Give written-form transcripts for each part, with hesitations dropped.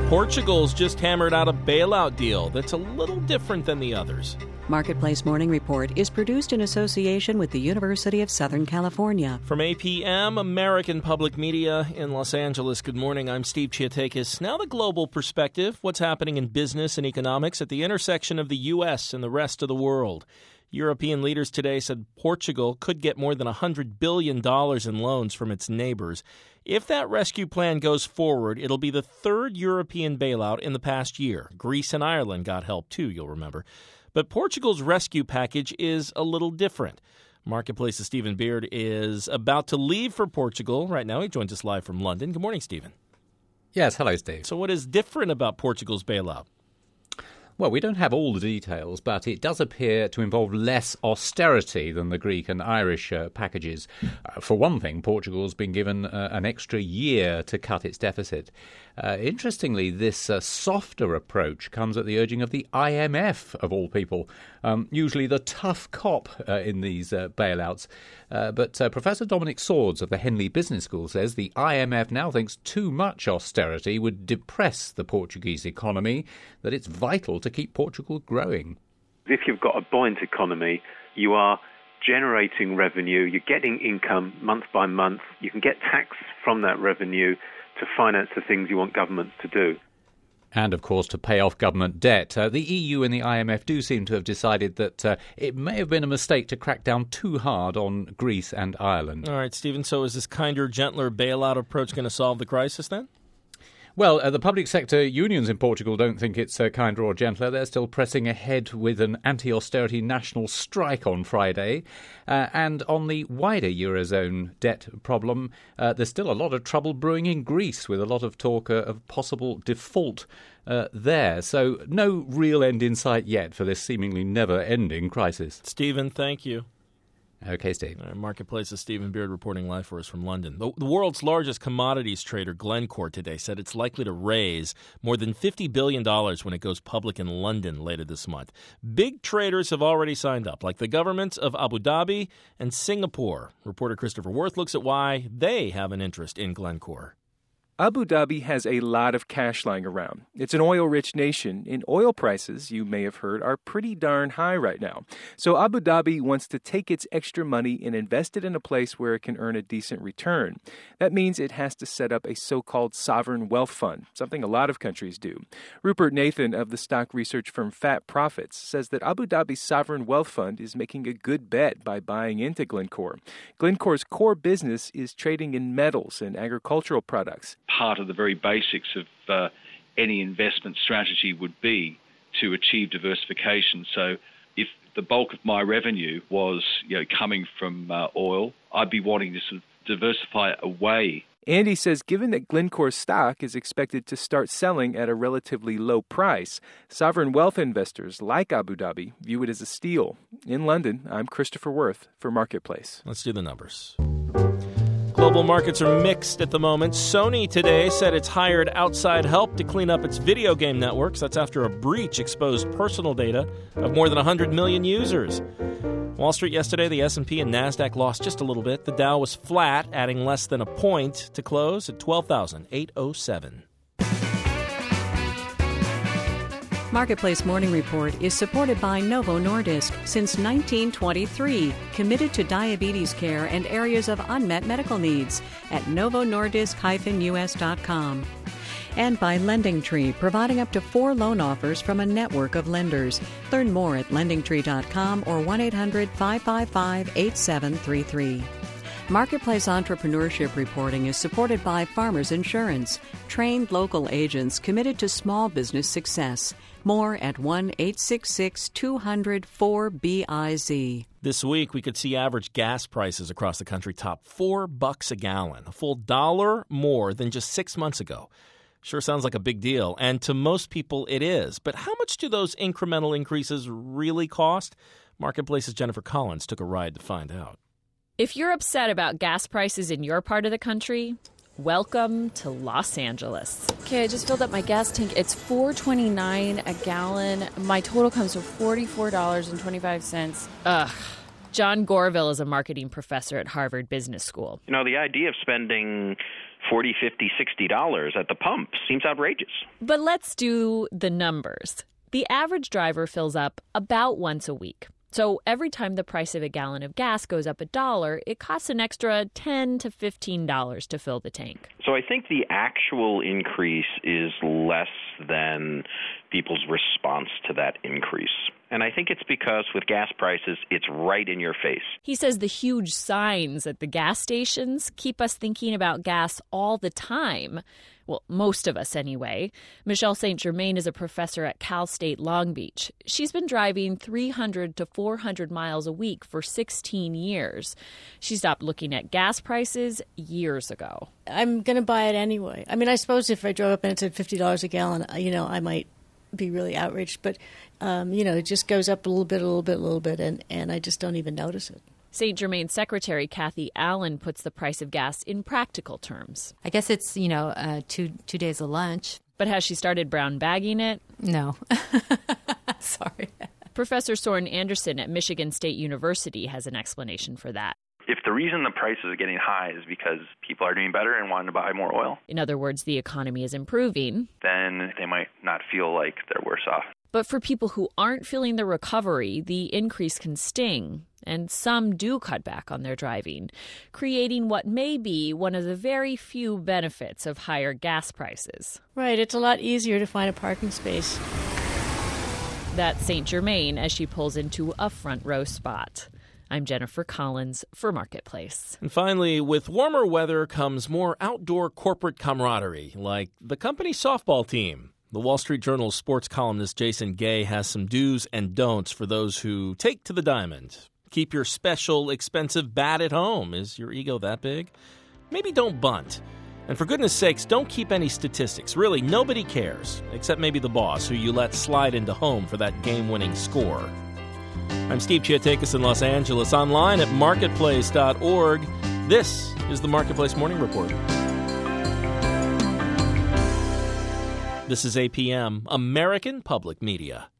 Portugal's just hammered out a bailout deal that's a little different than the others. Marketplace Morning Report is produced in association with the University of Southern California. From APM, American Public Media in Los Angeles, good morning. I'm Steve Chiatakis. Now the global perspective, what's happening in business and economics at the intersection of the U.S. and the rest of the world. European leaders today said Portugal could get more than $100 billion in loans from its neighbors. If that rescue plan goes forward, it'll be the third European bailout in the past year. Greece and Ireland got help too, you'll remember. But Portugal's rescue package is a little different. Marketplace's Stephen Beard is about to leave for Portugal right now. He joins us live from London. Good morning, Stephen. Yes, hello, Steve. So what is different about Portugal's bailout? Well, we don't have all the details, but it does appear to involve less austerity than the Greek and Irish packages. For one thing, Portugal's been given an extra year to cut its deficit. Interestingly, this softer approach comes at the urging of the IMF, of all people, usually the tough cop in these bailouts. But Professor Dominic Swords of the Henley Business School says the IMF now thinks too much austerity would depress the Portuguese economy, that it's vital to keep Portugal growing. If you've got a buoyant economy, you are generating revenue, you're getting income month by month, you can get tax from that revenue to finance the things you want governments to do. And, of course, to pay off government debt. The EU and the IMF do seem to have decided that it may have been a mistake to crack down too hard on Greece and Ireland. All right, Stephen, so is this kinder, gentler bailout approach going to solve the crisis then? Well, the public sector unions in Portugal don't think it's kinder or gentler. They're still pressing ahead with an anti-austerity national strike on Friday. And on the wider Eurozone debt problem, there's still a lot of trouble brewing in Greece, with a lot of talk of possible default there. So no real end in sight yet for this seemingly never-ending crisis. Stephen, thank you. Okay, Steve. Marketplace's Stephen Beard reporting live for us from London. The world's largest commodities trader, Glencore, today said it's likely to raise more than $50 billion when it goes public in London later this month. Big traders have already signed up, like the governments of Abu Dhabi and Singapore. Reporter Christopher Worth looks at why they have an interest in Glencore. Abu Dhabi has a lot of cash lying around. It's an oil-rich nation, and oil prices, you may have heard, are pretty darn high right now. So Abu Dhabi wants to take its extra money and invest it in a place where it can earn a decent return. That means it has to set up a so-called sovereign wealth fund, something a lot of countries do. Rupert Nathan of the stock research firm Fat Profits says that Abu Dhabi's sovereign wealth fund is making a good bet by buying into Glencore. Glencore's core business is trading in metals and agricultural products. Part of the very basics of any investment strategy would be to achieve diversification. So if the bulk of my revenue was coming from oil, I'd be wanting to sort of diversify away. Andy says given that Glencore's stock is expected to start selling at a relatively low price, sovereign wealth investors like Abu Dhabi view it as a steal. In London, I'm Christopher Worth for Marketplace. Let's do the numbers. Global markets are mixed at the moment. Sony today said it's hired outside help to clean up its video game networks. That's after a breach exposed personal data of more than 100 million users. Wall Street yesterday, the S&P and NASDAQ lost just a little bit. The Dow was flat, adding less than a point to close at 12,807. Marketplace Morning Report is supported by Novo Nordisk since 1923, committed to diabetes care and areas of unmet medical needs at novonordisk-us.com. And by LendingTree, providing up to 4 loan offers from a network of lenders. Learn more at lendingtree.com or 1-800-555-8733. Marketplace Entrepreneurship Reporting is supported by Farmers Insurance, trained local agents committed to small business success. More at 1-866-200-4BIZ. This week, we could see average gas prices across the country top $4 a gallon, a full $1 more than just 6 months ago. Sure sounds like a big deal, and to most people it is. But how much do those incremental increases really cost? Marketplace's Jennifer Collins took a ride to find out. If you're upset about gas prices in your part of the country, welcome to Los Angeles. Okay, I just filled up my gas tank. It's $4.29 a gallon. My total comes to $44.25. Ugh. John Gorville is a marketing professor at Harvard Business School. You know, the idea of spending $40, $50, $60 at the pump seems outrageous. But let's do the numbers. The average driver fills up about once a week. So every time the price of a gallon of gas goes up $1, it costs an extra $10 to $15 to fill the tank. So I think the actual increase is less than people's response to that increase. And I think it's because with gas prices, it's right in your face. He says the huge signs at the gas stations keep us thinking about gas all the time. Well, most of us anyway. Michelle St. Germain is a professor at Cal State Long Beach. She's been driving 300 to 400 miles a week for 16 years. She stopped looking at gas prices years ago. I'm going to buy it anyway. I mean, I suppose if I drove up and it said $50 a gallon, I might be really outraged. But, it just goes up a little bit, and I just don't even notice it. St. Germain's Secretary Kathy Allen puts the price of gas in practical terms. I guess it's, 2 days of lunch. But has she started brown bagging it? No. Sorry. Professor Soren Anderson at Michigan State University has an explanation for that. If the reason the prices are getting high is because people are doing better and wanting to buy more oil, in other words, the economy is improving, then they might not feel like they're worse off. But for people who aren't feeling the recovery, the increase can sting. And some do cut back on their driving, creating what may be one of the very few benefits of higher gas prices. Right, it's a lot easier to find a parking space. That's St. Germain as she pulls into a front row spot. I'm Jennifer Collins for Marketplace. And finally, with warmer weather comes more outdoor corporate camaraderie, like the company softball team. The Wall Street Journal sports columnist Jason Gay has some do's and don'ts for those who take to the diamond. Keep your special, expensive bat at home. Is your ego that big? Maybe don't bunt. And for goodness sakes, don't keep any statistics. Really, nobody cares, except maybe the boss, who you let slide into home for that game-winning score. I'm Steve Chiatakis in Los Angeles, online at marketplace.org. This is the Marketplace Morning Report. This is APM, American Public Media.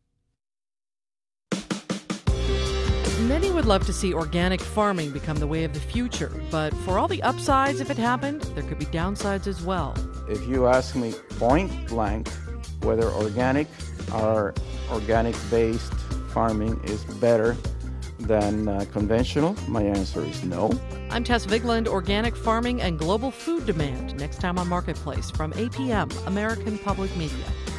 Many would love to see organic farming become the way of the future, but for all the upsides if it happened, there could be downsides as well. If you ask me point blank whether organic or organic-based farming is better than conventional, my answer is no. I'm Tess Vigland, Organic Farming and Global Food Demand, next time on Marketplace from APM, American Public Media.